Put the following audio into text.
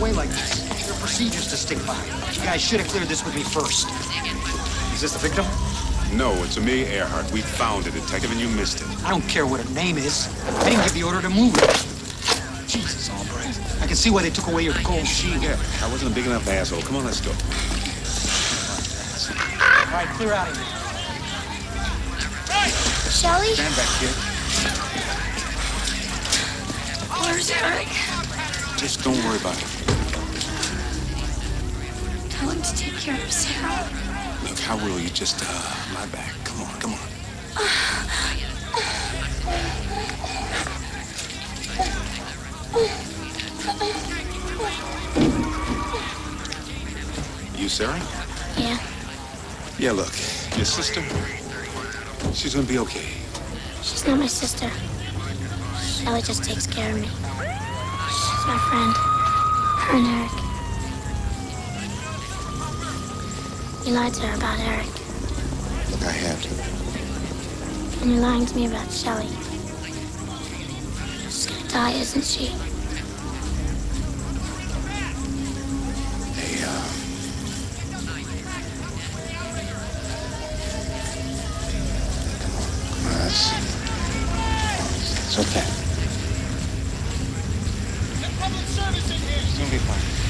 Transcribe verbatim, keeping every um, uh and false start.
away like this. There are procedures to stick by. You guys should have cleared this with me first. Is this the victim? No, it's Amelia Earhart. We found it, Detective, and you missed it. I don't care what her name is. I didn't give the order to move her. Jesus, Albright. I can see why they took away your gold shield. Yeah, I wasn't a big enough asshole. Come on, let's go. All right, clear out of here. Shelly? Stand back, kid. Where's Eric? Just don't worry about it. Tell him to take care of Sarah. Look, how will you just, uh, lie back? Come on, come on. You, Sarah? Yeah. Yeah, look, your sister, she's gonna be okay. She's not my sister. Shelly just takes care of me. She's my friend. Her and Eric. You lied to her about Eric. Look, I have to. And you're lying to me about Shelly. She's gonna die, isn't she? Hey, uh... Come on, come on, it's... It's okay. Public service in here. It's gonna be fine.